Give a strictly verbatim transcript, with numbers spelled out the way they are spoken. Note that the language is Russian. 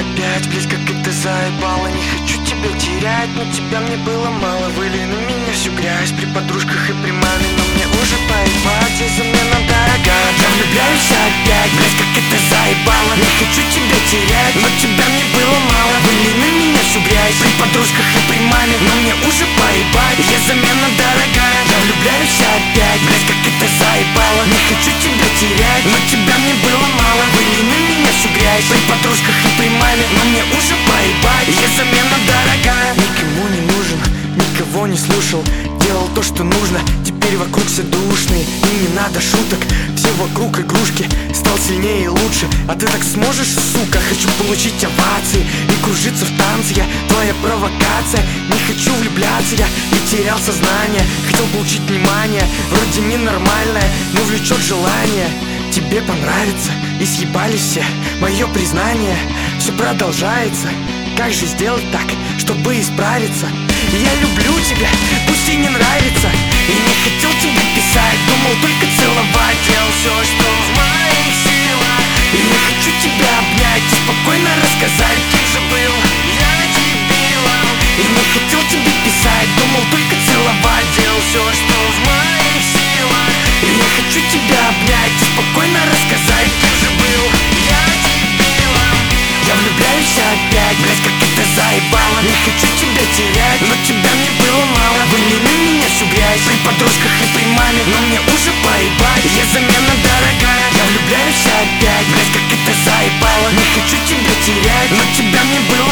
опять, блять, как это заебало. Не хочу тебя терять, но тебя мне было мало. Выли на меня всю грязь при подружках и при маме, но мне уже поебать, я замена дорогая. Я влюбляюсь опять, блять, как это заебало. Не хочу тебя терять, но тебя мне было мало. Выли на меня всю грязь при подружках и при маме, но мне уже поебать, я замена дорогая. Я влюбляюсь опять, блять, как это заебало. Не хочу тебя терять, но тебя мне было мало. Выли на меня всю грязь при подружках и при маме, но мне уже поебать, я замена дорогая. Никому не нужен, никого не слушал, делал то, что нужно. Теперь вокруг все душные, и не надо шуток. Все вокруг игрушки, стал сильнее и лучше. А ты так сможешь, сука? Хочу получить овации и кружиться в танце. Я твоя провокация. Не хочу влюбляться, я и терял сознание. Хотел получить внимание, вроде ненормальное, но влечет желание. Тебе понравится, и съебались все, мое признание. Все продолжается, как же сделать так, чтобы исправиться? Я люблю тебя, пусть и не нравится. И не хотел тебе писать, думал только целовать. Делал все, что в моих силах. И не хочу тебя обнять и спокойно рассказать, кем же был я дебилом. И не хотел тебе писать, думал только целовать. Делал все, что в моих силах. И не хочу тебя обнять и спокойно рассказать, кем же был я дебилом. Я влюбляюсь опять, блять, как это заебало. Не хочу тебя терять, но тебя мне было мало. Выли на меня всю грязь при подружках и при маме, но мне уже поебать, я замена дорогая. Я влюбляюсь опять, блять, как это заебало. Не хочу тебя терять, но тебя мне было